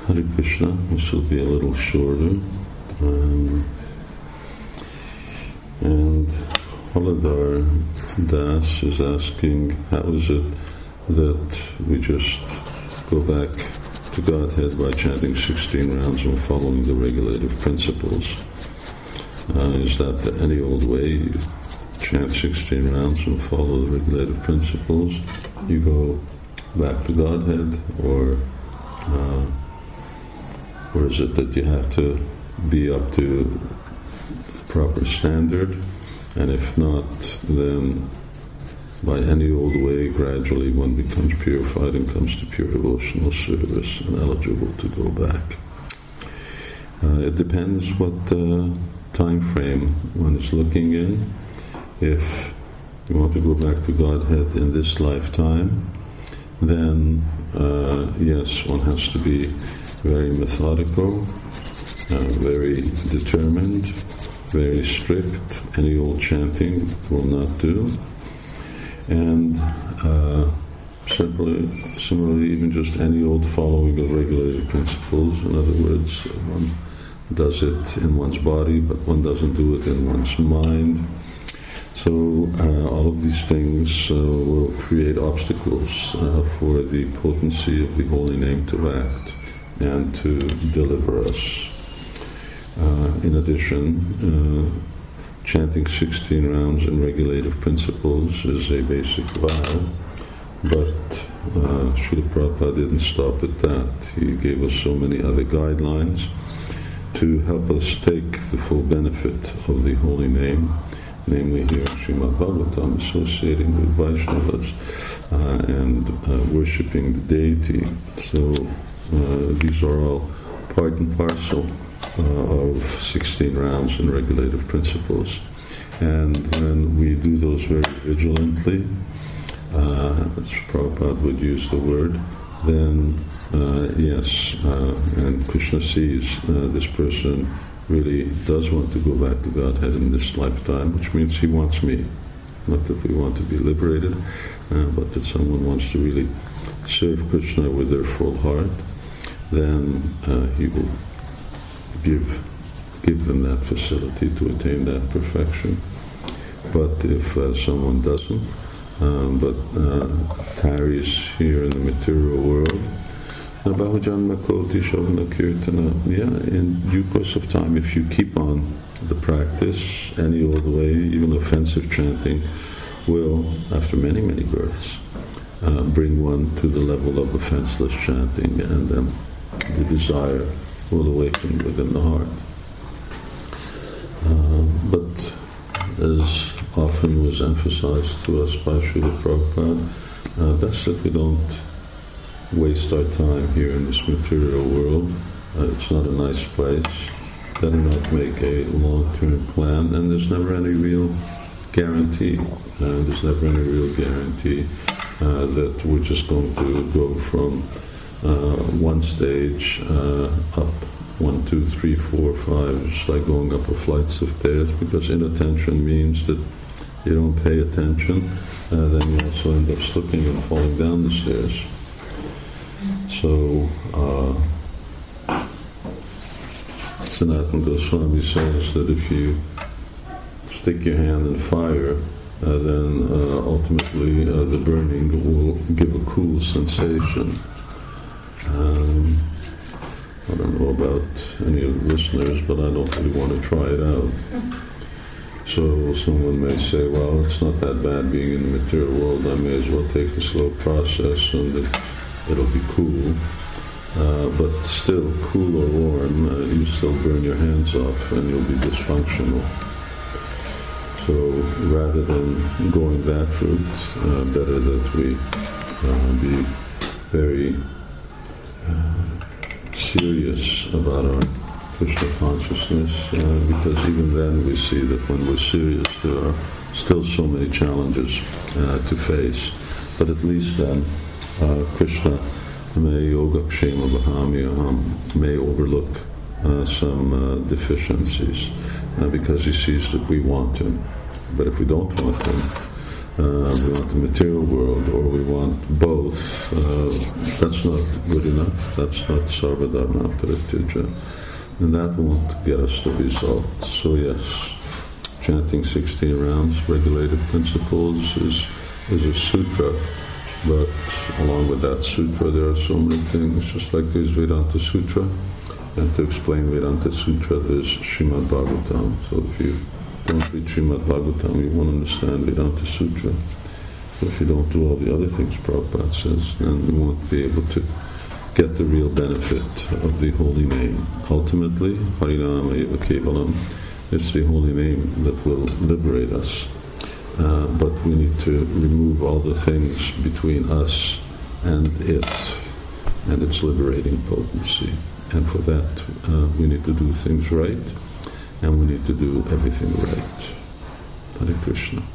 Hare Krishna. This will be a little shorter. And Haladar Das is asking, how is it that we just go back to Godhead by chanting 16 rounds and following the regulative principles? Is that any old way? You chant 16 rounds and follow the regulative principles, you go back to Godhead, or is it that you have to be up to the proper standard, and if not, then by any old way, gradually one becomes purified and comes to pure devotional service and eligible to go back? It depends what time frame one is looking in. If you want to go back to Godhead in this lifetime, then yes, one has to be very methodical, very determined, very strict. Any old chanting will not do. And similarly, even just any old following of regulated principles. In other words, one does it in one's body, but one doesn't do it in one's mind. So all of these things will create obstacles for the potency of the holy name to act and to deliver us. In addition, chanting 16 rounds in regulative principles is a basic vow, but Srila Prabhupada didn't stop at that. He gave us so many other guidelines to help us take the full benefit of the holy name, namely here Srimad Bhagavatam, associating with Vaishnavas and worshipping the deity. So these are all part and parcel of 16 rounds in regulative principles. And when we do those very vigilantly, as Prabhupada would use the word, then yes, and Krishna sees this person really does want to go back to Godhead in this lifetime, which means he wants me. Not that we want to be liberated, but that someone wants to really serve Krishna with their full heart, then he will give them that facility to attain that perfection. But if someone doesn't, but tarries here in the material world, in due course of time, if you keep on the practice any old way, even offensive chanting will, after many, many births, bring one to the level of offenseless chanting, and then the desire will awaken within the heart. But as often was emphasized to us by Srila Prabhupada, best that we don't waste our time here in this material world. It's not a nice place. Better not make a long-term plan, and there's never any real guarantee. That we're just going to go from one stage up 1, 2, 3, 4, 5, just like going up a flights of stairs, because inattention means that you don't pay attention, then you also end up slipping and falling down the stairs. So, Sanatana Goswami says that if you stick your hand in fire, then ultimately the burning will give a cool sensation. I don't know about any of the listeners, but I don't really want to try it out. So someone may say, well, it's not that bad being in the material world, I may as well take the slow process and it'll be cool. But still, cool or warm, you still burn your hands off and you'll be dysfunctional. So rather than going that route, better that we be very serious about our Krishna consciousness, because even then we see that when we're serious there are still so many challenges to face. But at least then Krishna may yogakshema vahami may overlook some deficiencies because he sees that we want him. But if we don't want him, we want the material world, or we want both. That's not good enough. That's not Sarvadharma Parityaja. And that won't get us the result. So yes, chanting 16 rounds, regulated principles, is a sutra. But along with that sutra, there are so many things, just like there's Vedanta Sutra. And to explain Vedanta Sutra, there's Srimad Bhagavatam. So if you don't read Srimad Bhagavatam, you won't understand Vedanta Sutra. So if you don't do all the other things Prabhupada says, then you won't be able to get the real benefit of the holy name. Ultimately, Harinama Eva Kevalam, it's the holy name that will liberate us. But we need to remove all the things between us and it, and its liberating potency. And for that, we need to do things right, and we need to do everything right. Hare Krishna.